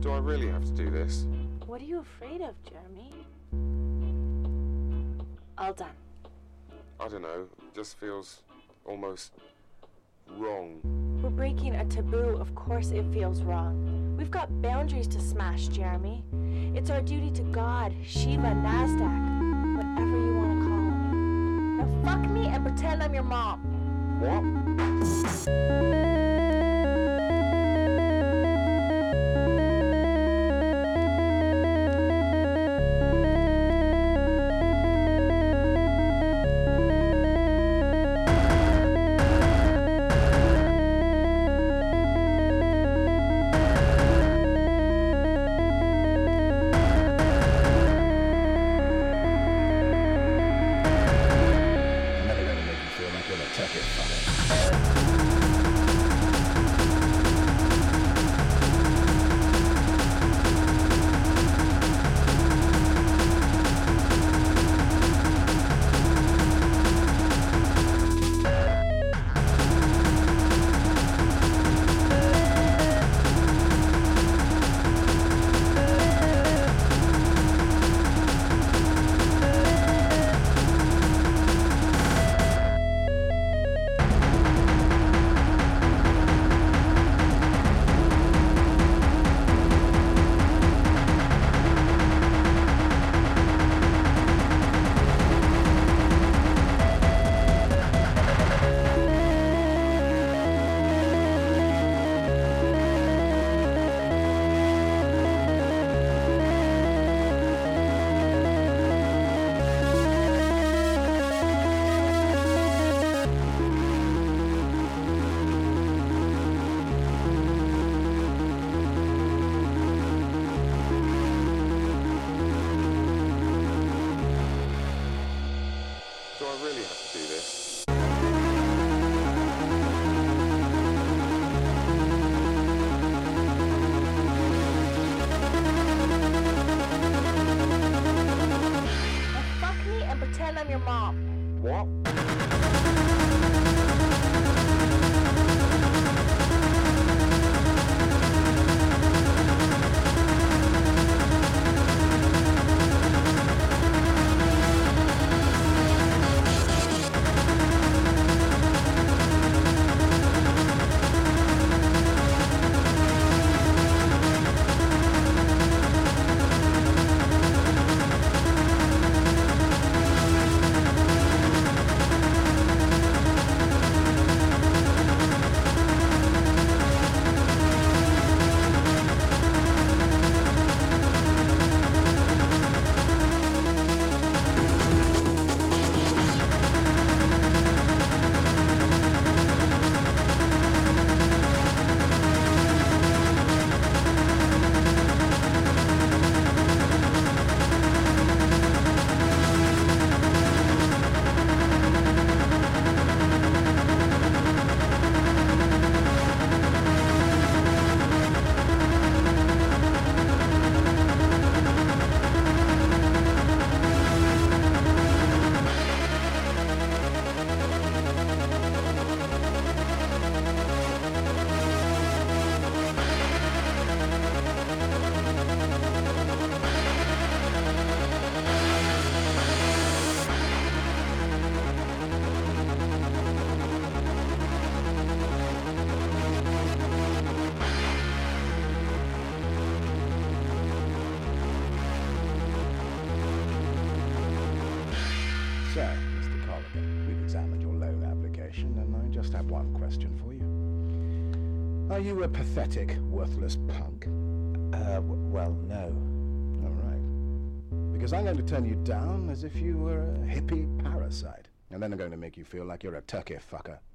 Do I really have to do this? What are you afraid of, Jeremy? All done. I don't know, it just feels almost wrong. We're breaking a taboo, of course it feels wrong. We've got boundaries to smash, Jeremy. It's our duty to God, Shiva, Nasdaq, whatever you want to call me. Now fuck me and pretend I'm your mom. What? Do I really have to do this? Now fuck me and pretend I'm your mom. What? So, Mr. Colligan, we've examined your loan application, and I just have one question for you. Are you a pathetic, worthless punk? Well, no. All right. Because I'm going to turn you down as if you were a hippie parasite, and then I'm going to make you feel like you're a turkey fucker.